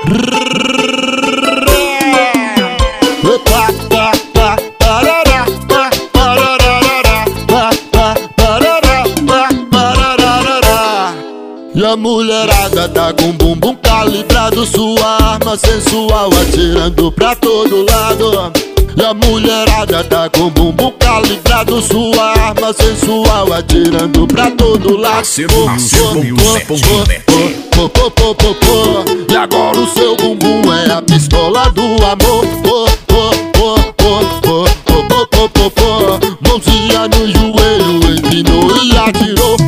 E a mulherada tá com bumbum calibrado, sua arma sensual atirando pra todo lado. E a mulherada tá com bumbum calibrado, sua arma sensual atirando pra todo lado. E agora o seu bumbum é a pistola do amor. Mãozinha no joelho, empinou e atirou.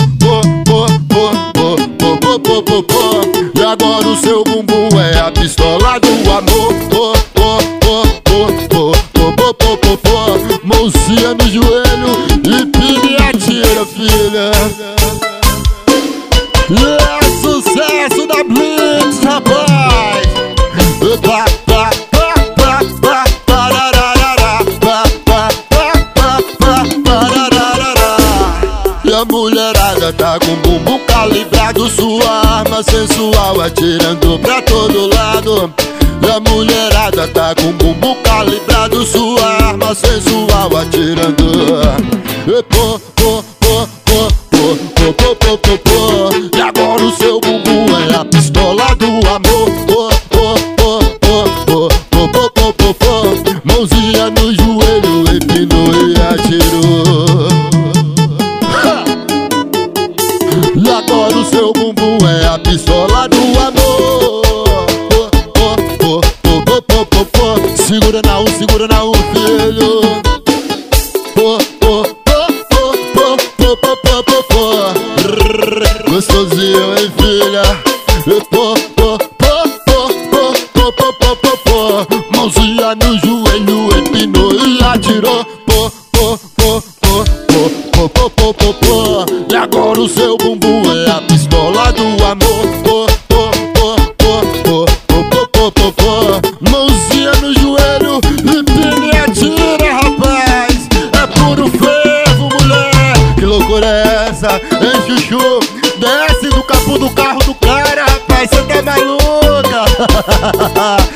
E agora o seu bumbum é a pistola do amor. Mãozinha no joelho, empina e atira, filha. E é sucesso da Blitz, rapaz. E a mulherada tá com bumbum calibrado, sua arma sensual atirando pra todo lado. E a mulherada tá com bumbum calibrado, sua arma sensual atirando. E agora o seu bumbum é a pistola do amor. Mãozinha no joelho, empinou e atirou. E agora o seu bumbum é a pistola do amor. Segura na um, filho. Gostosinho, hein, filha? Mãozinha no joelho, empinou e atirou. E agora o seu bumbum é a pistola do amor. Mãozinha no joelho, empina e atira, rapaz. É puro fervo, mulher. Que loucura é essa, hein, chuchu? Desce do capô do carro do cara, rapaz, cê tá maluca.